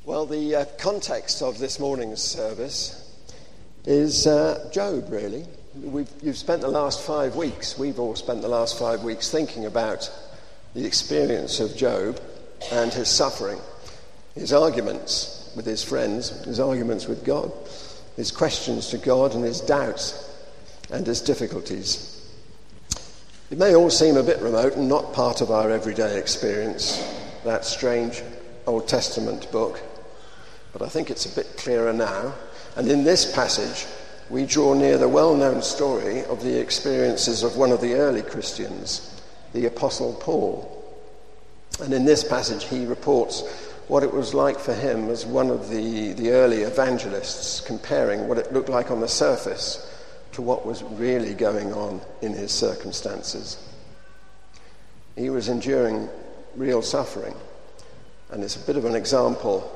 Well, the context of this morning's service is Job, really. You've spent the last 5 weeks, we've all spent the last 5 weeks thinking about the experience of Job and his suffering, his arguments with his friends, his arguments with God, his questions to God and his doubts and his difficulties. It may all seem a bit remote and not part of our everyday experience, that strange Old Testament book, but I think it's a bit clearer now. And in this passage, we draw near the well-known story of the experiences of one of the early Christians, the Apostle Paul. And in this passage, he reports what it was like for him as one of the early evangelists, comparing what it looked like on the surface to what was really going on in his circumstances. He was enduring real suffering, and it's a bit of an example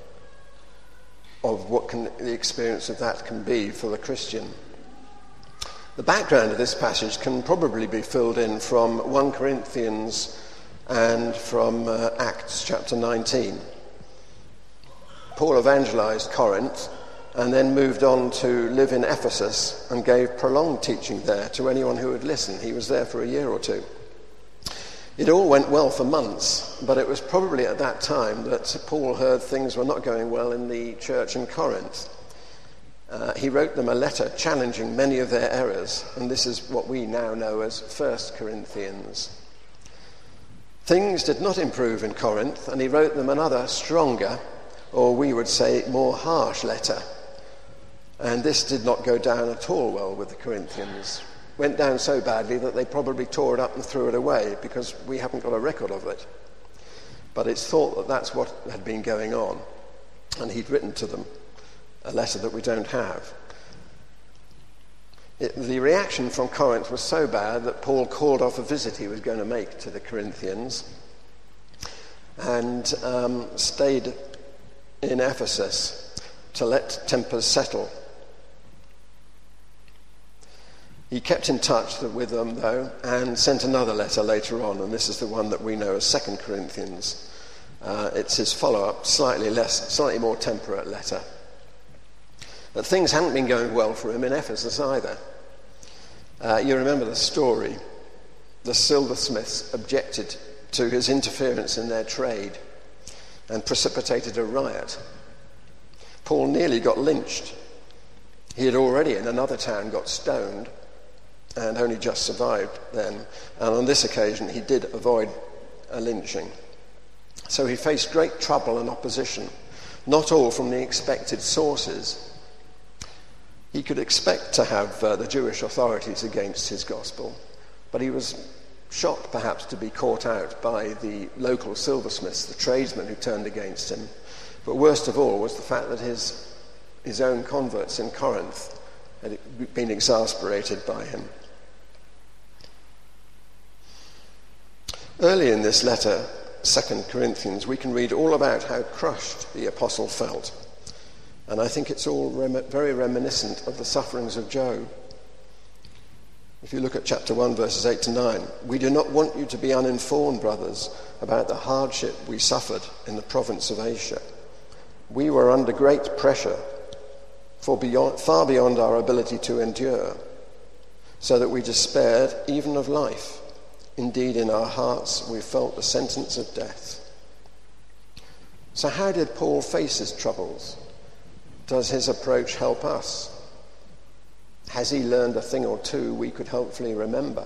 of what the experience of that can be for the Christian. The background of this passage can probably be filled in from 1 Corinthians and from Acts chapter 19. Paul evangelized Corinth and then moved on to live in Ephesus and gave prolonged teaching there to anyone who would listen. He was there for a year or two. It all went well for months, but it was probably at that time that Paul heard things were not going well in the church in Corinth. He wrote them a letter challenging many of their errors, and this is what we now know as 1 Corinthians. Things did not improve in Corinth, and he wrote them another stronger, or we would say more harsh letter. And this did not go down at all well with the Corinthians. Went down so badly that they probably tore it up and threw it away, because we haven't got a record of it. But it's thought that that's what had been going on, and he'd written to them a letter that we don't have. The reaction from Corinth was so bad that Paul called off a visit he was going to make to the Corinthians and stayed in Ephesus to let tempers settle. He kept in touch with them, though, and sent another letter later on, and this is the one that we know as 2 Corinthians. It's his follow-up, slightly more temperate letter. But things hadn't been going well for him in Ephesus either. You remember the story. The silversmiths objected to his interference in their trade and precipitated a riot. Paul nearly got lynched. He had already, in another town, got stoned, and only just survived then. And on this occasion, he did avoid a lynching. So he faced great trouble and opposition, not all from the expected sources. He could expect to have the Jewish authorities against his gospel, but he was shocked perhaps to be caught out by the local silversmiths, the tradesmen who turned against him. But worst of all was the fact that his own converts in Corinth had been exasperated by him. Early in this letter, 2 Corinthians, we can read all about how crushed the apostle felt. And I think it's all very reminiscent of the sufferings of Job. If you look at chapter 1, verses 8 to 9, we do not want you to be uninformed, brothers, about the hardship we suffered in the province of Asia. We were under great pressure, far beyond our ability to endure, so that we despaired even of life. Indeed, in our hearts, we felt the sentence of death. So how did Paul face his troubles? Does his approach help us? Has he learned a thing or two we could hopefully remember?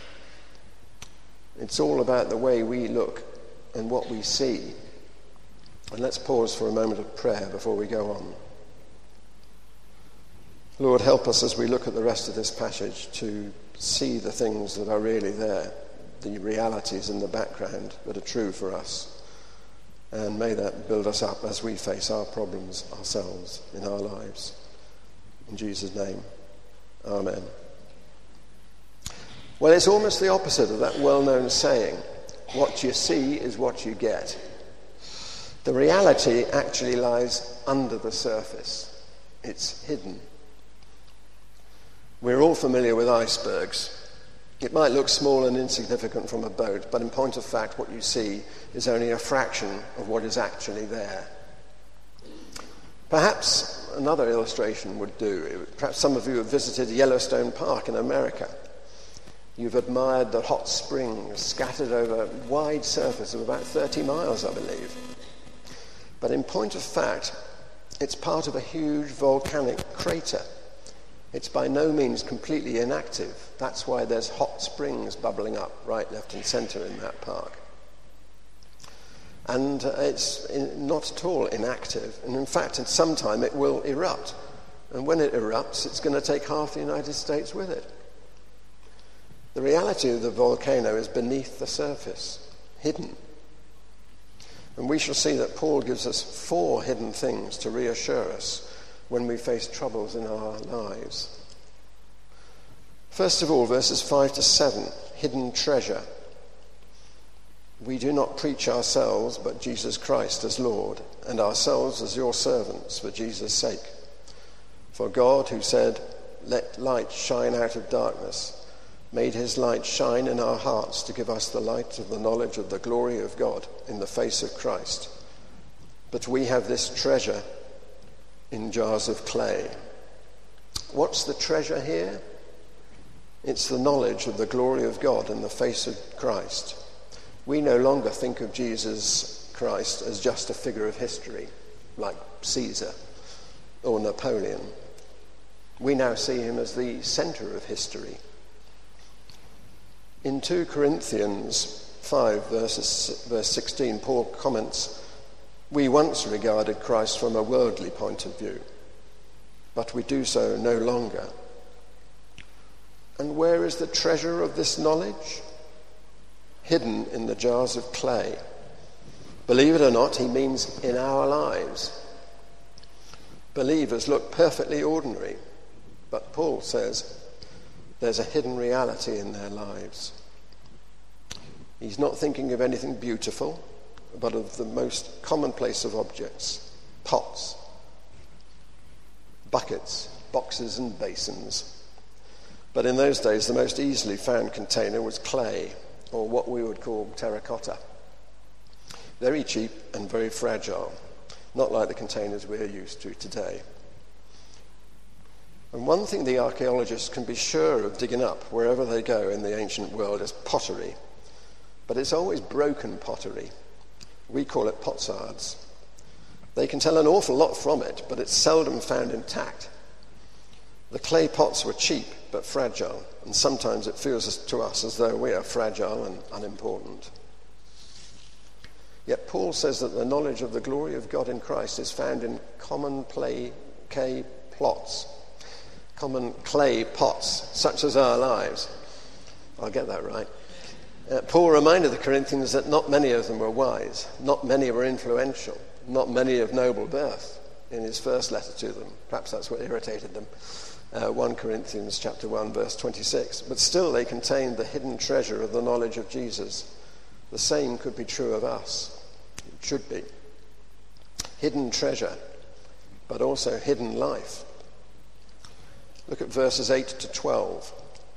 It's all about the way we look and what we see. And let's pause for a moment of prayer before we go on. Lord, help us as we look at the rest of this passage to see the things that are really there, the realities in the background that are true for us. And may that build us up as we face our problems ourselves in our lives. In Jesus' name, amen. Well, it's almost the opposite of that well-known saying, what you see is what you get. The reality actually lies under the surface. It's hidden. We're all familiar with icebergs. It might look small and insignificant from a boat, but in point of fact, what you see is only a fraction of what is actually there. Perhaps another illustration would do. Perhaps some of you have visited Yellowstone Park in America. You've admired the hot springs scattered over a wide surface of about 30 miles, I believe. But in point of fact, it's part of a huge volcanic crater. It's by no means completely inactive. That's why there's hot springs bubbling up right, left and centre in that park. And it's not at all inactive. And in fact, at some time it will erupt. And when it erupts, it's going to take half the United States with it. The reality of the volcano is beneath the surface, hidden. And we shall see that Paul gives us 4 hidden things to reassure us when we face troubles in our lives. First of all, verses 5 to 7, hidden treasure. We do not preach ourselves, but Jesus Christ as Lord, and ourselves as your servants for Jesus' sake. For God, who said, "Let light shine out of darkness," made his light shine in our hearts to give us the light of the knowledge of the glory of God in the face of Christ. But we have this treasure in jars of clay. What's the treasure here? It's the knowledge of the glory of God in the face of Christ. We no longer think of Jesus Christ as just a figure of history, like Caesar or Napoleon. We now see him as the center of history. In 2 Corinthians 5, verse 16, Paul comments, "We once regarded Christ from a worldly point of view, but we do so no longer." And where is the treasure of this knowledge? Hidden in the jars of clay. Believe it or not, he means in our lives. Believers look perfectly ordinary, but Paul says there's a hidden reality in their lives. He's not thinking of anything beautiful, but of the most commonplace of objects: pots, buckets, boxes and basins. But in those days, the most easily found container was clay, or what we would call terracotta. Very cheap and very fragile, not like the containers we're used to today. And one thing the archaeologists can be sure of digging up wherever they go in the ancient world is pottery. But it's always broken pottery. We call it potsherds. They can tell an awful lot from it, but it's seldom found intact. The clay pots were cheap but fragile, and sometimes it feels to us as though we are fragile and unimportant. Yet Paul says that the knowledge of the glory of God in Christ is found in common clay pots, such as our lives. I'll get that right. Paul reminded the Corinthians that not many of them were wise, not many were influential, not many of noble birth in his first letter to them. Perhaps that's what irritated them. 1 Corinthians chapter 1, verse 26. But still they contained the hidden treasure of the knowledge of Jesus. The same could be true of us. It should be. Hidden treasure, but also hidden life. Look at verses 8 to 12.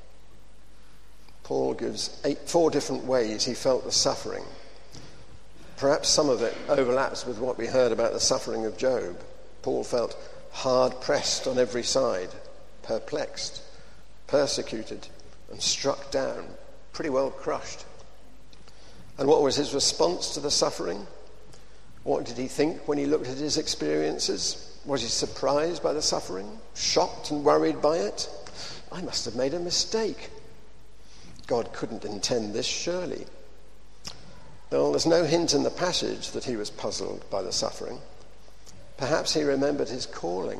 Paul gives 4 different ways he felt the suffering. Perhaps some of it overlaps with what we heard about the suffering of Job. Paul felt hard pressed on every side, perplexed, persecuted, and struck down, pretty well crushed. And what was his response to the suffering? What did he think when he looked at his experiences? Was he surprised by the suffering? Shocked and worried by it? I must have made a mistake. God couldn't intend this, surely. Well, there's no hint in the passage that he was puzzled by the suffering. Perhaps he remembered his calling.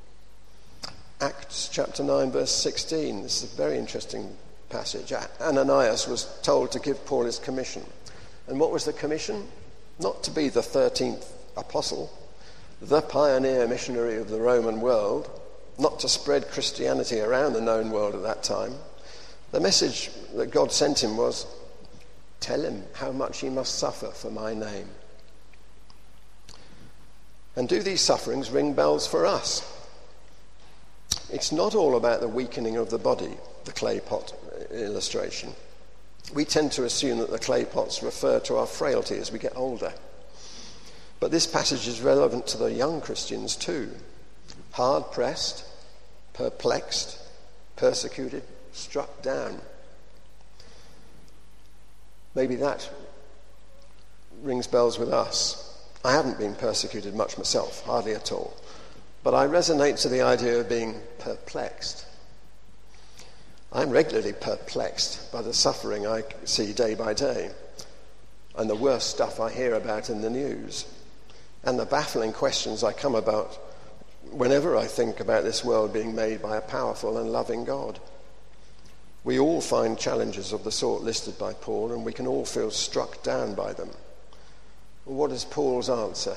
Acts chapter 9, verse 16. This is a very interesting passage. Ananias was told to give Paul his commission. And what was the commission? Not to be the 13th apostle, the pioneer missionary of the Roman world, not to spread Christianity around the known world at that time. The message that God sent him was, tell him how much he must suffer for my name. And do these sufferings ring bells for us? It's not all about the weakening of the body, the clay pot illustration. We tend to assume that the clay pots refer to our frailty as we get older. But this passage is relevant to the young Christians too. Hard-pressed, perplexed, persecuted, struck down. Maybe that rings bells with us. I haven't been persecuted much myself, hardly at all. But I resonate to the idea of being perplexed. I'm regularly perplexed by the suffering I see day by day, and the worst stuff I hear about in the news, and the baffling questions I come about whenever I think about this world being made by a powerful and loving God. We all find challenges of the sort listed by Paul, and we can all feel struck down by them. What is Paul's answer?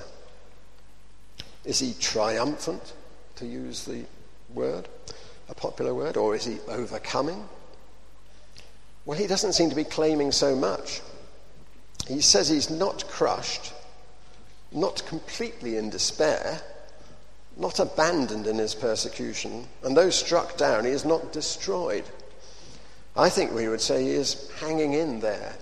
Is he triumphant, to use the word, a popular word, or is he overcoming? Well, he doesn't seem to be claiming so much. He says he's not crushed, not completely in despair, not abandoned in his persecution, and though struck down, he is not destroyed. I think we would say he is hanging in there.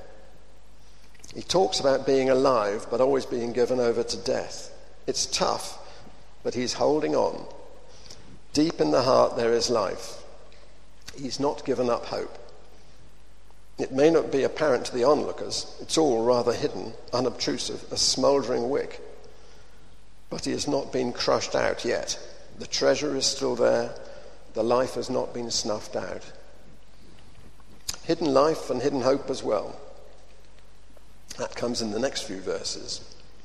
He talks about being alive, but always being given over to death. It's tough, but he's holding on. Deep in the heart there is life. He's not given up hope. It may not be apparent to the onlookers. It's all rather hidden, unobtrusive, a smouldering wick. But he has not been crushed out yet. The treasure is still there. The life has not been snuffed out. Hidden life and hidden hope as well. That comes in the next few verses.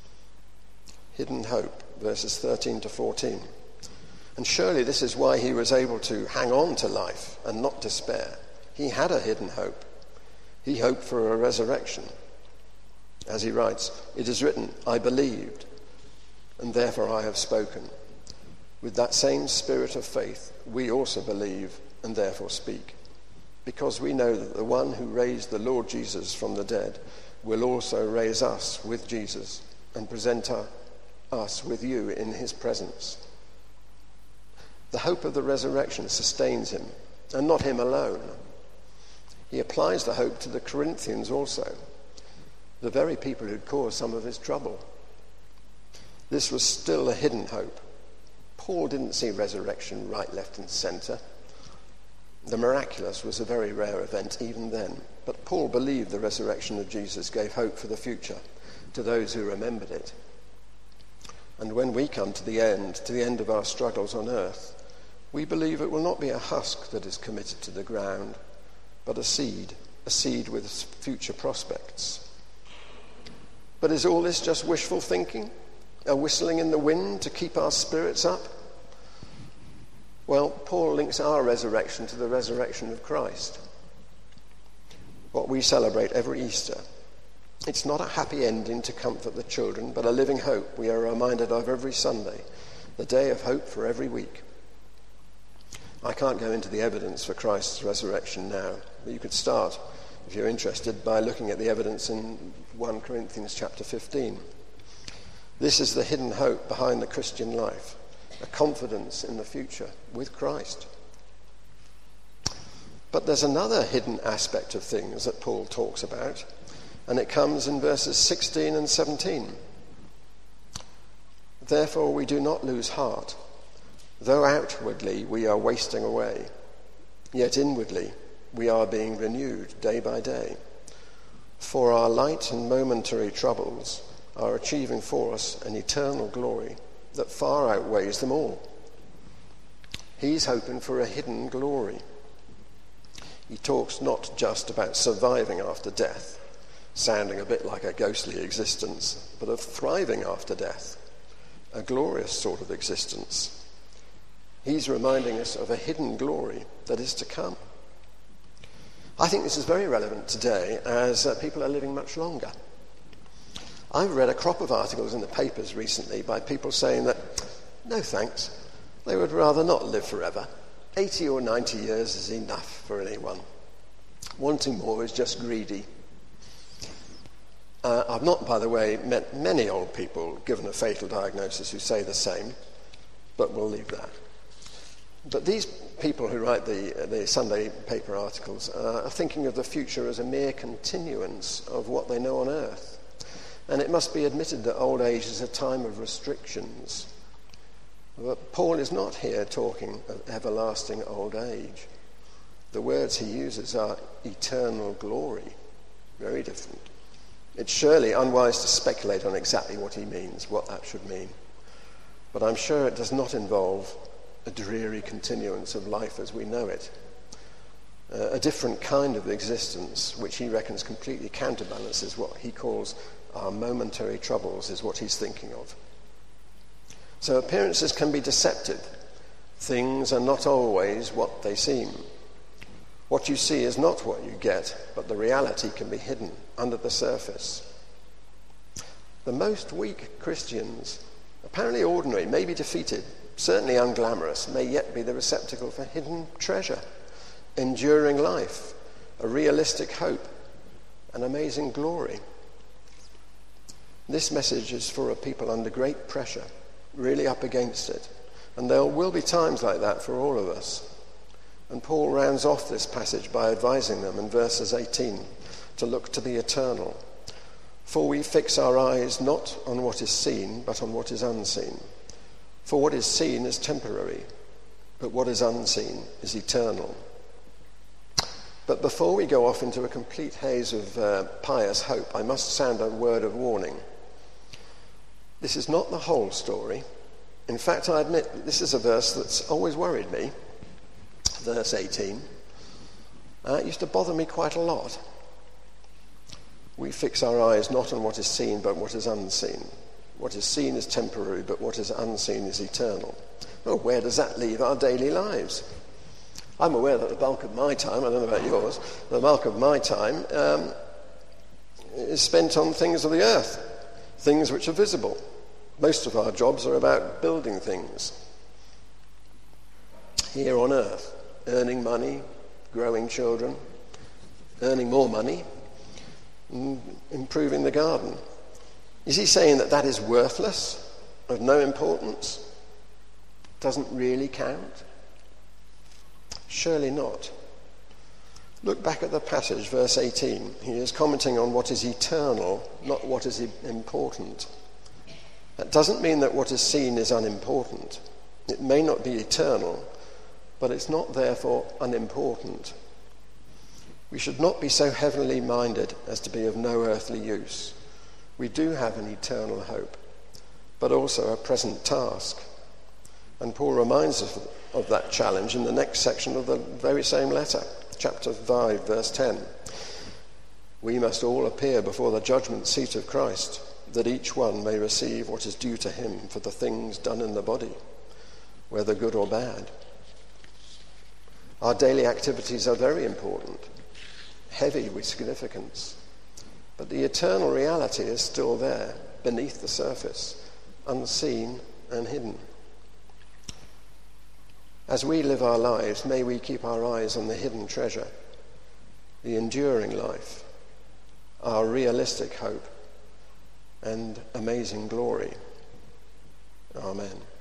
Hidden hope, verses 13 to 14. And surely this is why he was able to hang on to life and not despair. He had a hidden hope. He hoped for a resurrection. As he writes, "It is written, I believed, and therefore I have spoken. With that same spirit of faith, we also believe and therefore speak. Because we know that the one who raised the Lord Jesus from the dead will also raise us with Jesus and present us with you in his presence." The hope of the resurrection sustains him, and not him alone. He applies the hope to the Corinthians also, the very people who'd caused some of his trouble. This was still a hidden hope. Paul didn't see resurrection right, left, and centre. The miraculous was a very rare event even then, but Paul believed the resurrection of Jesus gave hope for the future to those who remembered it. And when we come to the end of our struggles on earth, we believe it will not be a husk that is committed to the ground, but a seed with future prospects. But is all this just wishful thinking? A whistling in the wind to keep our spirits up? Well, Paul links our resurrection to the resurrection of Christ, what we celebrate every Easter. It's not a happy ending to comfort the children, but a living hope we are reminded of every Sunday, the day of hope for every week. I can't go into the evidence for Christ's resurrection now, but you could start, if you're interested, by looking at the evidence in 1 Corinthians chapter 15. This is the hidden hope behind the Christian life, a confidence in the future with Christ. But there's another hidden aspect of things that Paul talks about, and it comes in verses 16 and 17. "Therefore we do not lose heart. Though outwardly we are wasting away, yet inwardly we are being renewed day by day. For our light and momentary troubles are achieving for us an eternal glory that far outweighs them all." He's hoping for a hidden glory. He talks not just about surviving after death, sounding a bit like a ghostly existence, but of thriving after death, a glorious sort of existence. He's reminding us of a hidden glory that is to come. I think this is very relevant today as people are living much longer. I've read a crop of articles in the papers recently by people saying that, no thanks, they would rather not live forever. 80 or 90 years is enough for anyone. Wanting more is just greedy. I've not, by the way, met many old people given a fatal diagnosis who say the same, but we'll leave that. But these people who write the Sunday paper articles are thinking of the future as a mere continuance of what they know on earth. And it must be admitted that old age is a time of restrictions. But Paul is not here talking of everlasting old age. The words he uses are eternal glory. Very different. It's surely unwise to speculate on exactly what he means, what that should mean. But I'm sure it does not involve a dreary continuance of life as we know it. A different kind of existence, which he reckons completely counterbalances what he calls our momentary troubles, is what he's thinking of. So appearances can be deceptive. Things are not always what they seem. What you see is not what you get, but the reality can be hidden under the surface. The most weak Christians, apparently ordinary, maybe defeated, certainly unglamorous, may yet be the receptacle for hidden treasure, enduring life, a realistic hope, an amazing glory. This message is for a people under great pressure, really up against it. And there will be times like that for all of us. And Paul rounds off this passage by advising them in verses 18 to look to the eternal. For we fix our eyes not on what is seen, but on what is unseen. For what is seen is temporary, but what is unseen is eternal. But before we go off into a complete haze of pious hope, I must sound a word of warning. This is not the whole story. In fact, I admit this is a verse that's always worried me. Verse 18. It used to bother me quite a lot. We fix our eyes not on what is seen, but what is unseen. What is seen is temporary, but what is unseen is eternal. Well, where does that leave our daily lives? I'm aware that the bulk of my time, I don't know about yours, the bulk of my time is spent on things of the earth, things which are visible. Most of our jobs are about building things here on earth, earning money, growing children, earning more money, and improving the garden. Is he saying that that is worthless, of no importance, doesn't really count? Surely not. Look back at the passage, verse 18. He is commenting on what is eternal, not what is important. That doesn't mean that what is seen is unimportant. It may not be eternal, but it's not therefore unimportant. We should not be so heavenly minded as to be of no earthly use. We do have an eternal hope, but also a present task. And Paul reminds us of that challenge in the next section of the very same letter, chapter 5, verse 10. We must all appear before the judgment seat of Christ, that each one may receive what is due to him for the things done in the body, whether good or bad. Our daily activities are very important, heavy with significance, but the eternal reality is still there, beneath the surface, unseen and hidden. As we live our lives, may we keep our eyes on the hidden treasure, the enduring life, our realistic hope, and amazing glory. Amen.